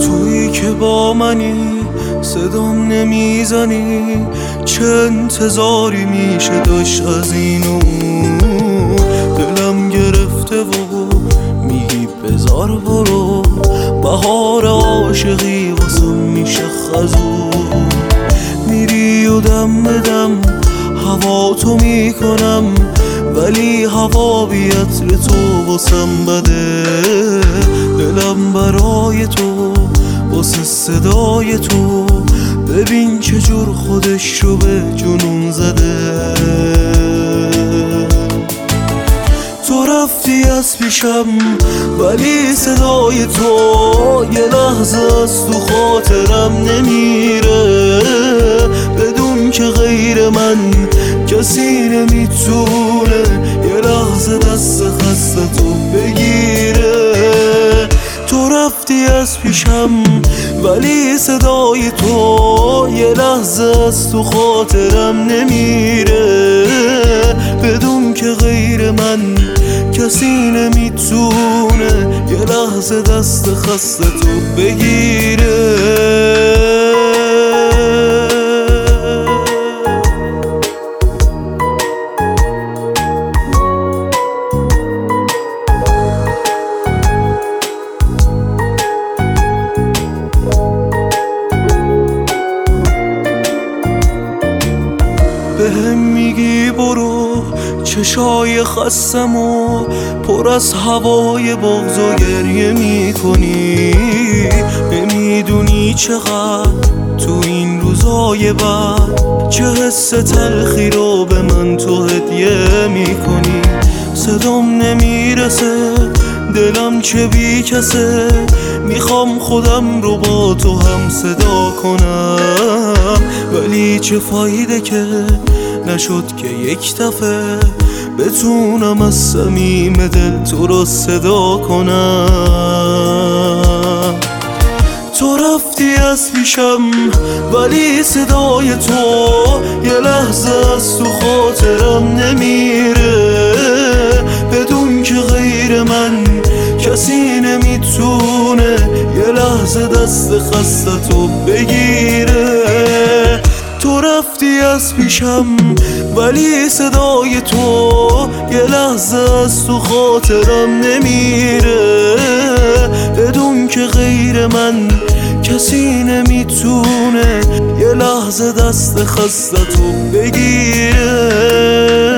تویی که با منی صدام نمیزنی، چه انتظاری میشه داشت از اینو؟ دلم گرفته و میگی بذار برو، بهار عاشقی واسم میشه خزون. میری و دم به دم هوا تو میکنم، ولی هوا بی عطر تو واسم بده. دلم برای تو واسه صدای تو، ببین چجور خودش رو به جنون زده. تو رفتی از پیشم ولی صدای تو یه لحظه از تو خاطرم نمیره. بدون که غیر من کسی نمیتونه یه لحظه دست خسته تو بگیره. تو رفتی از پیشم ولی صدای تو یه لحظه از تو خاطرم نمیره. بدون که غیر من کسی نمیتونه یه لحظه دست خسته تو بگیره. بهم میگی برو، چشای خستم و پر از هوای بغض و گریه میکنی. نمیدونی چقدر تو این روزای بعد چه حس تلخی رو به من تو هدیه میکنی. صدام نمیرسه، دلم چه بی کسه، میخوام خودم رو با تو هم صدا کنم. ولی چه فایده که نشد که یک دفعه بتونم از صمیم دل تو رو صدا کنم. تو رفتی از پیشم ولی صدای تو یه لحظه از تو خاطرم نمیره. بدون که غیر من کسی نمیتونه یه لحظه دست خسته تو بگیره. تو رفتی از پیشم ولی صدای تو یه لحظه از تو خاطرم نمیره. بدون که غیر من کسی نمیتونه یه لحظه دست خسته تو بگیره.